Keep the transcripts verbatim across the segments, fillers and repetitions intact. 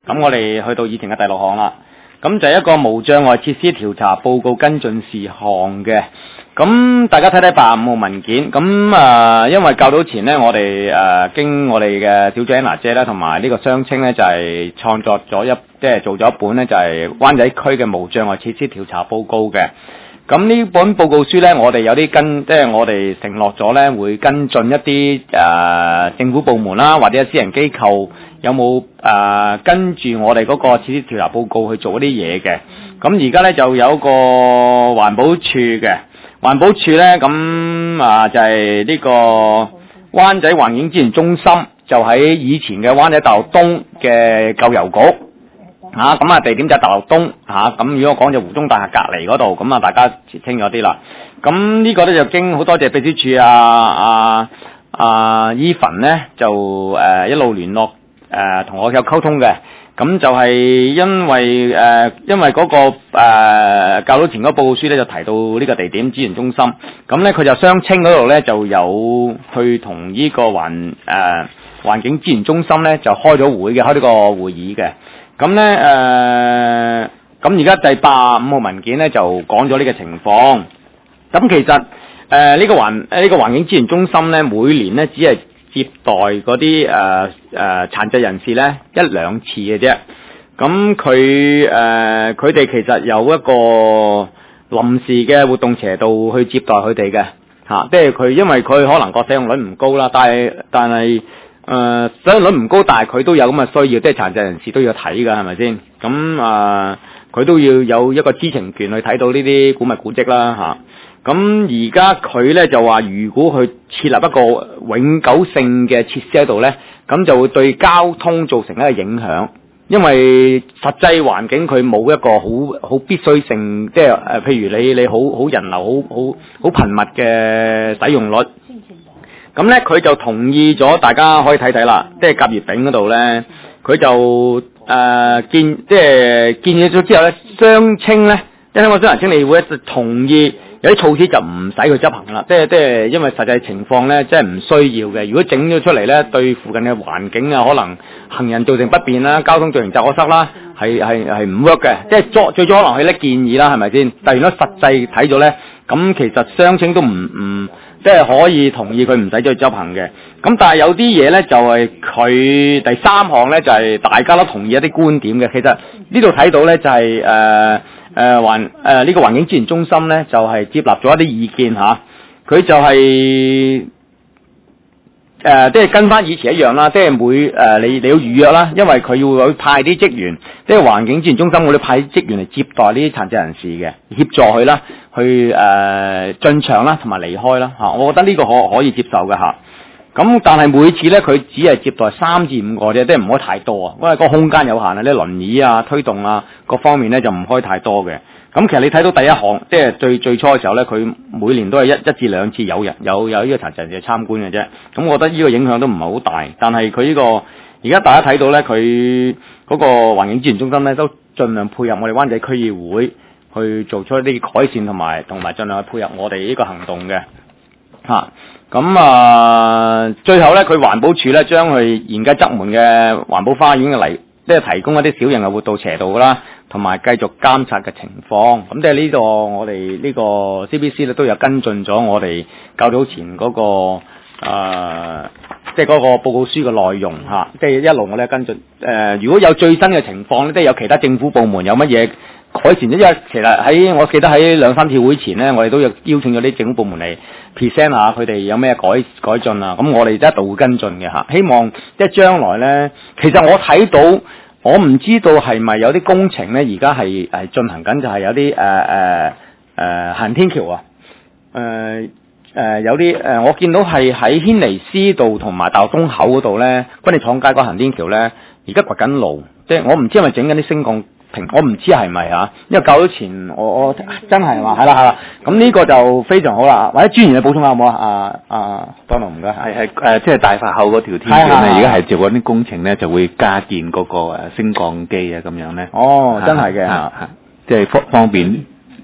咁我哋去到議程嘅第六項啦。咁就係一個無障礙設施調查報告跟進事項嘅。咁大家睇睇八十五號文件。咁啊、呃，因為較早前呢，我哋誒、呃、經我哋嘅小姐 Anna 姐咧，同埋呢個雙清咧，就係、是、創作咗一即係做咗一本咧，就係、是、灣仔區嘅無障礙設施調查報告嘅。咁呢本報告書咧，我哋有啲跟，即係我哋承諾咗咧，會跟進一啲誒、呃、政府部門啦，或者私人機構有冇誒、呃、跟住我哋嗰個設施調查報告去做一啲嘢嘅。咁而家咧就有個環保處嘅。環保署咧，咁啊就係、是、呢個灣仔環境資源中心，就喺以前嘅灣仔大學東嘅舊郵局嚇，咁啊地點就係大學東嚇，咁、啊、如果講就湖中大廈隔離嗰度，咁啊大家清咗啲啦。咁呢個咧就經好多謝秘書處啊啊啊伊凡咧就誒、呃、一路聯絡誒同、呃、我有溝通嘅。咁就係因為誒、呃，因為嗰、那個誒較早前嗰報告書咧就提到呢個地點資源中心，咁咧佢就雙清嗰度咧就有去同呢個環誒環境資源中心咧就開咗會嘅，開呢個會議嘅。咁咧誒，咁而家第八十五號文件咧就講咗呢個情況。咁其實誒呢、呃這個環呢、這個環境資源中心咧每年咧只係接待嗰啲誒誒殘疾人士咧一兩次嘅啫，咁佢誒佢哋其實有一個臨時嘅活動斜道去接待佢哋嘅嚇，即係佢因為佢可能個使用率唔高啦，但係但係誒使用率唔高，但係佢都有咁嘅需要，即係殘疾人士都要睇㗎，係咪先？咁啊佢都要有一個知情權去睇到呢啲古物古蹟啦嚇。咁而家佢咧就話，如果佢設立一個永久性嘅設施喺度咧，咁就會對交通造成一個影響，因為實際環境佢冇一個好好必須性，即係誒，譬如你你好好人流好好好頻密嘅使用率，咁咧佢就同意咗，大家可以睇睇啦，即係甲乙丙嗰度咧，佢就誒、呃、建即係建議咗之後咧，雙清咧，因為我商人清理會就同意。有啲措施就唔使去執行啦，即係即係因為實際情況咧，即係唔需要嘅。如果整咗出嚟咧，對附近嘅環境啊，可能行人造成不便啦，交通造成擠塞啦，係係係唔 work 嘅。即係最最早可能係咧建議啦，係咪先？但係如果實際睇咗咧，咁其實雙清都唔唔即係可以同意佢唔使再去執行嘅。咁但係有啲嘢咧就係佢第三項咧就係大家都同意一啲觀點嘅。其實呢度睇到咧就係誒。誒環誒呢個環境資源中心咧，就係、是、接納咗一啲意見嚇，佢、啊、就係、是、誒、呃、即係跟翻以前一樣啦，即係每誒、呃、你你要預約啦，因為佢要去派啲職員，即係環境資源中心我哋派職員嚟接待呢啲殘疾人士嘅，協助佢啦，去誒、呃、進場啦，同埋離開啦嚇、啊，我覺得呢個可可以接受嘅嚇。咁、啊、但係每次咧，佢只係接待三至五個啫，即係唔可以太多啊，因為個空間有限啊，啲輪椅啊、推動啊各方面咧就唔可以太多嘅。咁其實你睇到第一項，即係最最初嘅時候咧，佢每年都係一一至兩次有人有有呢個殘疾人士參觀嘅啫。咁我覺得呢個影響都唔係好大，但係佢呢個而家大家睇到咧，佢嗰個環境資源中心咧都盡量配合我哋灣仔區議會去做出一啲改善，同埋同埋盡量去配合我哋呢個行動嘅嚇。咁啊，最後咧，佢環保署咧將佢現街側門嘅環保花園嘅嚟，即係提供一啲小型嘅活動斜道啦，同埋繼續監察嘅情況。咁即係呢個我哋呢個 C B C 咧都有跟進咗我哋較早前嗰、那個誒、呃，即係嗰個報告書嘅內容嚇。即係一路我哋跟進。誒、呃，如果有最新嘅情況咧，即係有其他政府部門有乜嘢改善，因為其實喺我記得喺兩三次會前咧，我哋都有邀請咗啲政府部門嚟 present 下佢哋有咩改改進啊。咁我哋一度會跟進嘅嚇，希望即係將來咧，其實我睇到我唔知道係咪有啲工程咧，而家係係進行緊，就係有啲誒誒誒行人天橋啊，誒、呃、誒、呃、有啲誒、呃，我見到係喺軒尼詩道同埋大學東口嗰度咧，軍地廠街個行人天橋咧，而家掘緊路，即係我唔知係咪整緊啲升降平，我唔知係咪嚇，因為較早前我我真係話係啦係啦，咁呢個就非常好啦。或者專員嘅補充下好唔好啊？啊啊，多謝唔該。 係係誒，即係大發口嗰條天橋咧，而家係做緊啲工程咧，就會加建嗰個誒升降機啊咁樣咧。 哦，真係嘅嚇， 即係方方便。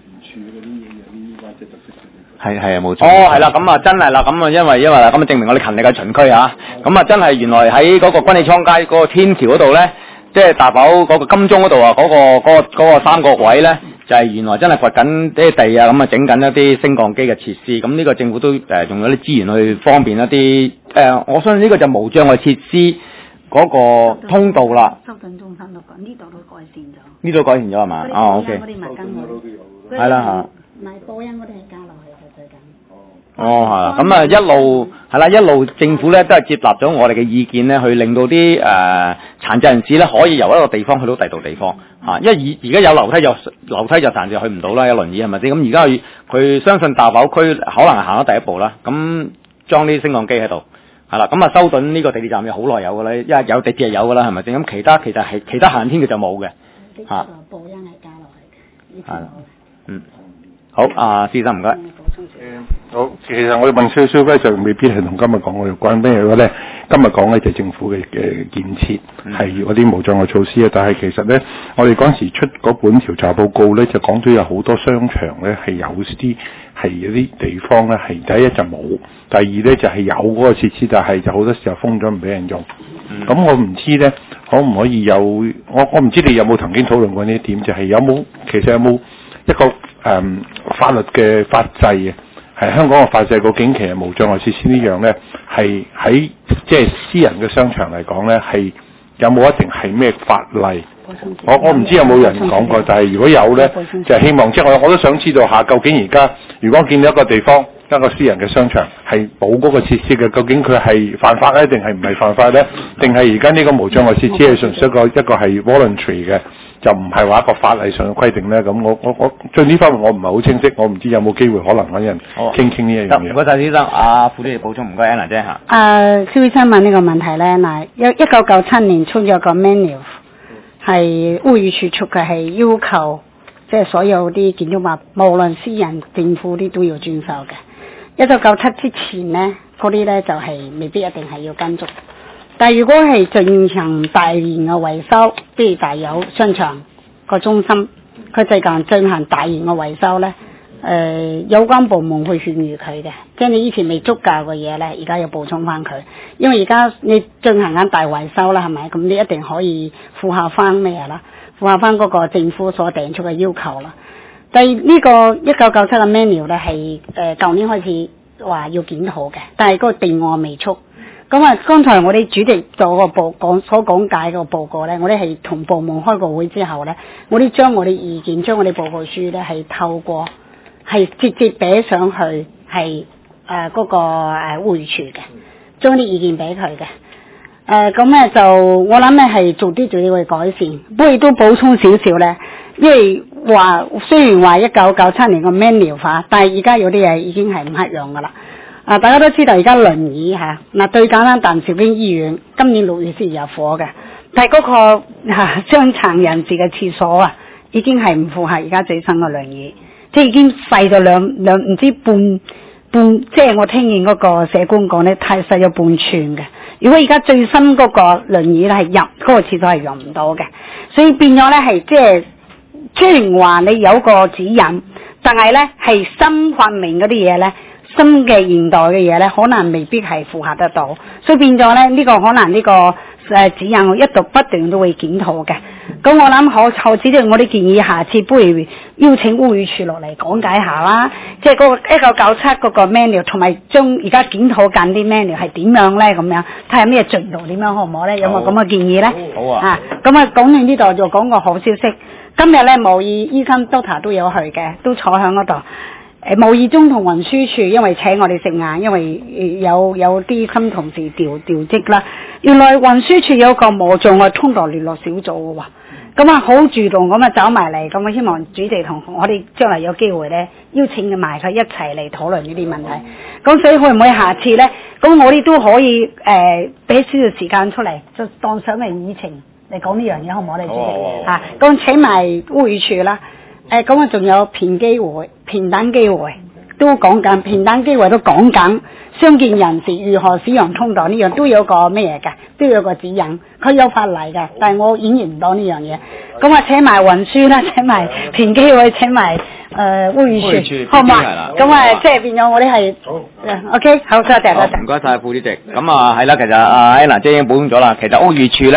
係係啊，冇錯。 哦，係啦，咁啊真係啦，咁啊因為因為咁啊證明我哋勤力嘅巡區嚇，咁啊真係原來喺嗰個軍器倉街嗰個天橋嗰度咧。 即係大埔嗰個金鐘嗰度啊，嗰、嗰個嗰、嗰個嗰、嗰個三個位咧，就係、是、原來真係掘緊啲地啊，咁啊整緊一啲升降機嘅設施。咁呢個政府都誒、呃、用咗啲資源去方便一啲誒、呃，我相信呢個就無障礙設施嗰個通道啦。 修頓中心度講，呢度都改善咗。 呢度改善咗係嘛？哦 ，OK。 嗰啲咪跟我。 係啦嚇。 賣波音嗰啲係加落去嘅最近。 哦，係啦，咁啊一路係啦，一路政府咧都係接納咗我哋嘅意見咧，去令到啲誒、呃、殘疾人士咧可以由一個地方去到第二度地方嚇、啊，因為而而家有樓梯就樓梯就暫時去唔到啦，有輪椅係咪先？咁而家佢佢相信大埔區可能係行咗第一步啦，咁裝啲升降機喺度係啦，咁啊修頓呢個地鐵站就好耐有㗎啦，因為有地鐵係有㗎啦，係咪先？咁其他其實係其他行天嘅就冇嘅嚇。 波音係加落去嘅， 係啦，嗯。好，啊，先生唔該。 誒，好，其實我哋問少少咧，就未必係同今日講嘅有關，咩嘅咧？今日講咧就係政府嘅嘅建設，係嗰啲無障礙措施啊。但係其實咧，我哋嗰陣時出嗰本調查報告咧，就講到有好多商場咧係有啲係有啲地方咧係第一就冇，第二咧就係有嗰個設施，但係就好多時候封咗唔俾人用。咁、嗯、我唔知咧，可唔可以有？我我唔知你有冇曾經討論過呢一點，就係、是、有冇其實有冇一個誒、嗯、法律嘅法制嘅？係香港嘅法制，究竟其實無障礙設施呢樣咧，係喺即係私人嘅商場嚟講咧，係有冇一定係咩法例？我我唔知有冇人講過，但係如果有咧，就係希望即係我我都想知道下，究竟而家如果見到一個地方一個私人嘅商場係冇嗰個設施嘅，究竟佢係犯法咧，定係唔係犯法咧？定係而家呢個無障礙設施係純粹一個一個係 voluntary 嘅？就唔係話一個法例上嘅規定咧，咁我我我對呢方面我唔係好清晰，我唔知有冇機會可能揾人傾傾呢一樣嘢。 唔該曬先生，阿副主席補充，唔該 Anna 姐嚇。 誒，蕭醫生問呢個問題咧，嗱，一一九九七年出咗個 menu， 係屋宇署出嘅，係要求即係、就是、所有啲建築物，無論私人、政府啲都要遵守嘅。一九九七之前咧，嗰啲咧就係、是、未必一定係要跟足。但係如果係進行大型嘅維修，譬如大有商場個中心，佢最近進行大型嘅維修咧，誒、呃、有關部門會勸喻佢嘅，即係你以前未足夠嘅嘢咧，而家要補充翻佢，因為而家你進行緊大維修啦，係咪？咁你一定可以符合翻咩啦？符合翻嗰個政府所定出嘅要求啦。第二呢個一九九七嘅 menu 咧係誒舊年開始話要檢討嘅，但係嗰個定案未出。咁啊，剛才我哋主席做個報講所講解個報告咧，我哋係同部門開個會之後咧，我哋將我哋意見，將我哋報告書咧係透過係直接俾上去係誒嗰個誒會處嘅，將啲意見俾佢嘅。誒咁咧就我諗咧係做啲做啲會改善，不過亦都補充少少咧，因為話雖然話一九九七年個 menu 化，但係而家有啲嘢已經係唔一樣噶啦。啊！大家都知道而家輪椅嚇，嗱、啊、最簡單，但兆邊醫院今年六月先入伙嘅，但係嗰、那個嚇傷殘人士嘅廁所啊，已經係唔符合而家最新嘅輪椅，即係已經細咗兩兩唔知半半，即係我聽見嗰個社工講咧，太細咗半寸嘅。如果而家最新嗰個輪椅咧係入嗰、那個廁所係用唔到嘅，所以變咗咧係即係雖然話你有個指引，但係咧係新發明嗰啲嘢咧。新嘅現代嘅嘢咧，可能未必係符合得到，所以變咗咧呢、這個可能呢、這個誒、呃、指引我一度不斷都會檢討嘅。咁我諗可後次即係我哋建議下次不如邀請屋宇署落嚟講解下啦，即係嗰個一九九七嗰個 menu 同埋將而家檢討緊啲 menu 係點樣咧咁樣，睇下咩進度點樣好唔好咧？有冇咁嘅建議咧？ 好啊！啊咁啊講完呢度就講個好消息，今日咧無意醫生 doctor 都有去嘅，都坐喺嗰度。誒無意中同運輸處，因為請我哋食晏，因為有有啲新同事調調職啦。原來運輸處有個無障礙通道聯絡小組嘅喎，咁啊好主動咁啊走埋嚟，咁啊希望主席同我哋將來有機會咧邀請埋佢一齊嚟討論呢啲問題。咁所以會唔會下次咧？咁我哋都可以誒俾少少時間出嚟，就當上嚟議程嚟講呢樣嘢，好唔好咧？主席啊，咁請埋屋宇署啦。誒咁啊，仲有平機會、平等機會都講緊，平等機會都講緊，傷健人士如何使用通道呢樣都有個咩嘢嘅，都有個指引，佢有法例嘅，但係我演繹唔到呢樣嘢。咁啊，請埋運輸啦，請埋平機會，請埋誒屋宇署，好唔好啊？咁啊，即係變咗我哋係，OK，好，多謝多謝。唔該晒副主席。咁啊，係啦，其實阿 Anna 姐已經補充咗啦，其實屋宇署咧。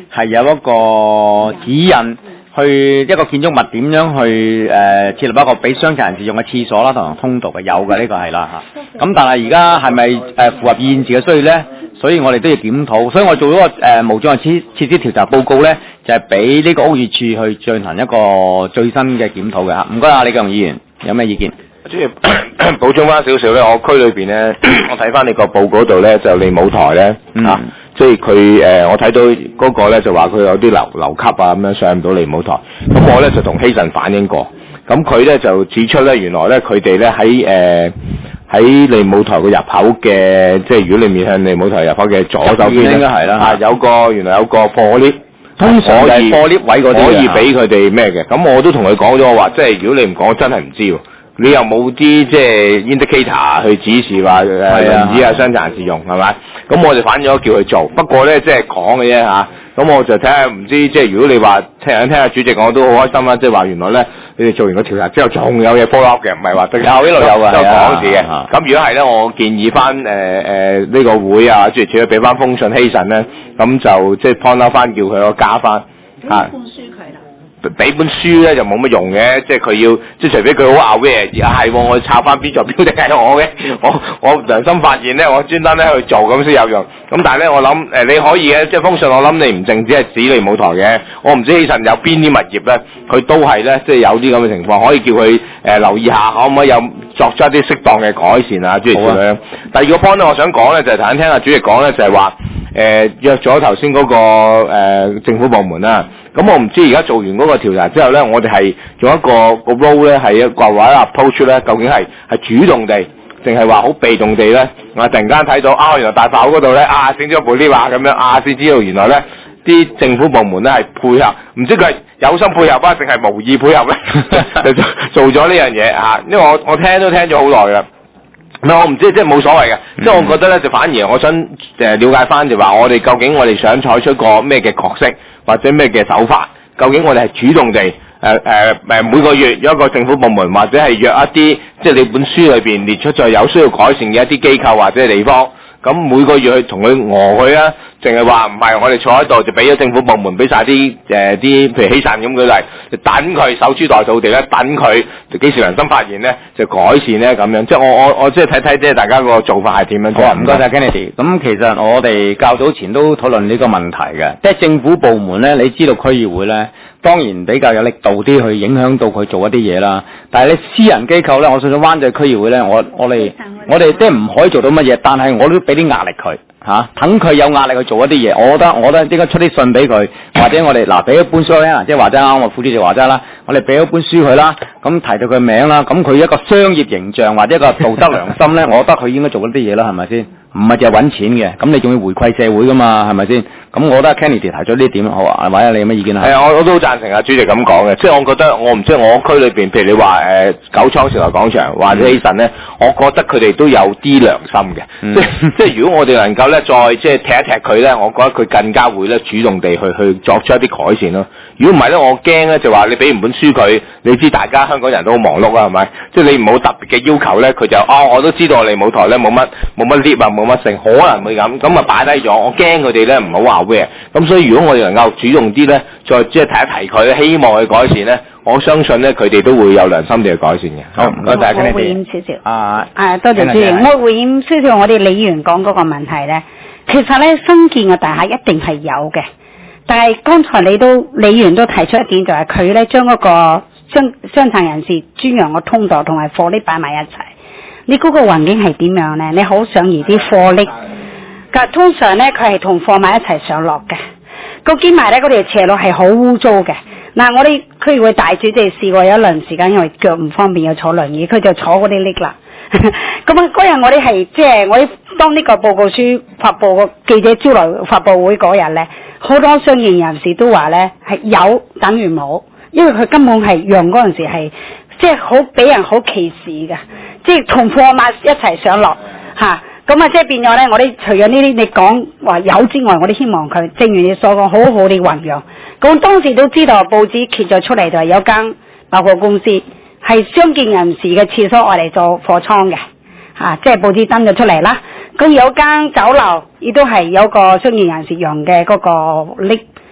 係有一個指引，去一個建築物點樣去誒、呃、設立一個俾傷殘人士用嘅廁所啦同埋通道嘅，有嘅呢、這個係啦嚇。咁但係而家係咪誒符合現時嘅需要咧？所以我哋都要檢討。所以我做咗個誒、呃、無障礙設設施調查報告咧，就係俾呢個屋宇署去進行一個最新嘅檢討嘅嚇。唔該啊，李強議員有咩意見？ 主要補充翻少少咧，我區裏邊咧，我睇翻你個報告度咧，就利舞台咧、嗯、啊，即係佢誒，我睇到嗰個咧就話佢有啲樓樓級啊咁樣上唔到利舞台，咁我咧就同希慎反映過，咁佢咧就指出咧，原來咧佢哋咧喺誒喺利舞台個入口嘅，即係如果你面向利舞台入口嘅左手邊咧，應該係啦，啊有個原來有個貨 lift。通常就係貨 lift 位嗰啲可以俾佢哋咩嘅，咁我都同佢講咗，我話即係如果你唔講，我真係唔知喎。你又冇啲即係 indicator 去指示話誒輪椅啊傷殘人士用係咪？咁我就反咗叫佢做，不過咧即係講嘅啫嚇。咁我就睇下唔知即係如果你話聽下聽下主席我都好開心啦，即係話原來咧你哋做完個調查之後仲有嘢 follow up 嘅，唔係話得有呢度有嘅，有講字嘅。咁如果係咧，我建議翻誒誒呢個會啊，主席俾翻封信希慎咧，咁就即係 point out 翻叫佢個加翻嚇。俾本書咧就冇乜用嘅，即係佢要，即係除非佢好 aware，而家係我抄翻邊座標定係我嘅，我我良心發現咧，我專登咧去做咁先有用。咁但係咧，我諗誒你可以嘅，即係封信我諗你唔淨止係指利舞台嘅，我唔知希慎有邊啲物業咧，佢都係咧，即係有啲咁嘅情況，可以叫佢誒、呃、留意下，可唔可以有作出一啲適當嘅改善啊？諸如此類。第二個 point 咧，我想講咧就係頭先聽阿主席講咧，就係話誒約咗頭先嗰個、呃、政府部門啦。咁我唔知而家做完嗰個調查之後咧，我哋係用一個個 role 咧係一個或者 approach 咧，究竟係係主動地，定係話好被動地咧？我突然間睇到啊，原來大炮嗰度咧啊，整咗部 lift 啊咁樣啊，先知道原來咧啲政府部門咧係配合，唔知佢係有心配合啊，定係無意配合咧，就做咗呢樣嘢嚇。因為我我聽都聽咗好耐啦。唔我唔知，即係冇所謂嘅。即係、嗯、我覺得咧，就反而我想誒了解翻，就話我哋究竟我哋想採取個咩嘅角色，或者咩嘅手法？究竟我哋係主動地誒誒誒每個月約一個政府部門，或者係約一啲即係你本書裏邊列出咗有需要改善嘅一啲機構或者地方，咁每個月去同佢餓佢啊？淨係話唔係我哋坐喺度就俾咗政府部門俾晒啲誒啲，譬如希慎咁舉例，就等佢守株待兔地咧，等佢幾時良心發現咧，就改善咧咁樣。即係我我我即係睇睇即係大家個做法係點樣。好啊，唔該晒 Kennedy。咁其實我哋較早前都討論呢個問題嘅，即係政府部門咧，你知道區議會咧，當然比較有力度啲去影響到佢做一啲嘢啦。但係你私人機構咧，我相信灣仔區議會咧，我我哋我哋即係唔可以做到乜嘢，但係我都俾啲壓力佢。吓，等佢有壓力去做一啲嘢，我覺得我覺得應該出啲信俾佢，或者我哋嗱俾一本書咧，即係話齋啱我副主席話齋啦，我哋俾一本書佢啦，咁提到佢名啦，咁佢一個商業形象或者一個道德良心咧，我覺得佢應該做一啲嘢啦，係咪先？唔係就係揾錢嘅，咁你仲要回饋社會噶嘛，係咪先？咁我覺得 Kennedy 提咗呢點好啊，或者你有咩意見啊？係啊，我我都好贊成啊，主席咁講嘅，即係我覺得我唔知我區裏邊，譬如你話誒、呃、九倉時代廣場或者希慎咧，我覺得佢哋都有啲良心嘅、嗯，即係即係如果我哋能夠咧再即係踢一踢佢咧，我覺得佢更加會咧主動地去去作出一啲改善咯。如果唔係咧，我驚咧就話你俾唔本書佢，你知大家香港人都好忙碌啊，係咪？即係你唔好特別嘅要求咧，佢就哦我都知道利舞台咧冇乜冇乜 lift 啊，冇乜剩，可能會咁咁啊擺低咗。我驚佢哋咧唔好話 aware。咁所以如果我哋能夠主動啲咧，再即係提一提佢，希望佢改善咧，我相信咧佢哋都會有良心地去改善嘅。好，唔該大家。我回應少少。啊，啊多謝主席。我回應少少我哋李議員講嗰個問題咧，其實咧新建嘅大廈一定係有嘅。但係剛才你都李議員都提出一點，就係佢咧將嗰個傷傷殘人士專用嘅通道同埋貨 lift 擺埋一齊。你嗰個環境係點樣咧？你好想移啲貨 lift，但通常咧佢係同貨埋一齊上落嘅。個兼埋咧嗰條斜路係好污糟嘅。嗱，我哋區議會大主席試過有一輪時間，因為腳唔方便要坐輪椅，佢就坐嗰啲 lift 啦。咁啊嗰日我哋係即係我哋當呢個報告書發佈個記者招來發佈會嗰日咧。好多商業人士都話咧係有等於冇，因為佢根本係用嗰陣時係即係好俾人好歧視嘅，即係同貨物一齊上落嚇，咁啊即係變咗咧，我哋除咗呢啲你講話有之外，我哋希望佢正如你所講好好地運用。咁當時都知道報紙揭咗出嚟就係有間百貨公司係傷健人士嘅廁所愛嚟做貨倉嘅嚇，即係報紙登咗出嚟啦。咁有間酒樓亦都係有個傷健人士用嘅嗰個 lift，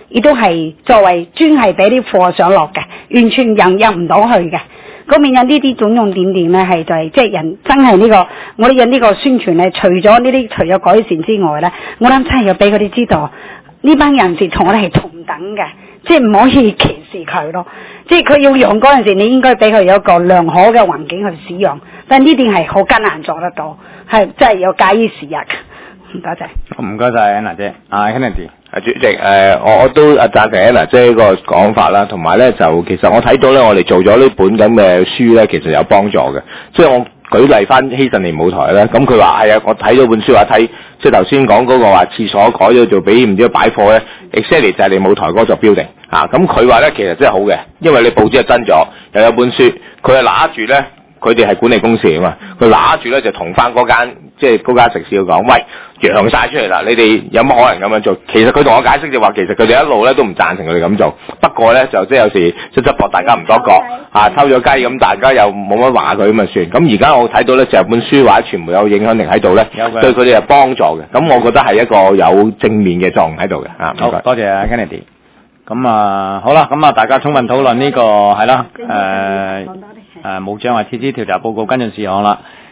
亦都係作為專係俾啲貨上落嘅，完全人入唔到去嘅。咁變咗呢啲種種點點咧，係就係即係人真係呢、這個我哋嘅呢個宣傳咧，除咗呢啲除咗改善之外咧，我諗真係要俾佢哋知道，呢班人士同我哋係同等嘅，即係唔可以歧視佢咯。即係佢要用嗰陣時，你應該俾佢有一個良好嘅環境去使用。但呢點係好艱難做得到，係真係要假以時日。唔該晒。 唔該晒 Anna 姐，阿 Kennedy。 啊，主席，誒、呃，我我都啊贊成 Anna 姐個講法啦，同埋咧就其實我睇到咧，我哋做咗呢本咁嘅書咧，其實有幫助嘅。即係我舉例翻希慎年舞台咧，咁佢話係啊，我睇咗本書話睇，即係頭先講嗰個話廁所改咗做俾唔知擺貨咧 exactly 就係你舞台嗰座 building 啊。咁佢話咧其實真係好嘅，因為你報紙係真咗，又有本書，佢係拿住咧。佢哋係管理公司嚟嘛，佢拿住咧就同翻嗰間即係嗰間食肆講，喂，揚晒出嚟啦！你哋有乜可能咁樣做？其實佢同我解釋就話，其實佢哋一路咧都唔贊成佢哋咁做，不過咧就即係有時即係博大家唔多覺啊，偷咗雞咁，大家又冇乜話佢咁啊算。咁而家我睇到咧就係本書或者傳媒有影響力喺度咧，對佢哋係幫助嘅。咁我覺得係一個有正面嘅作用喺度嘅啊。 好，多謝啊 Kennedy。咁啊，好啦，咁啊，大家充分討論呢個係啦，誒誒無障礙設施調查報告跟進事項啦。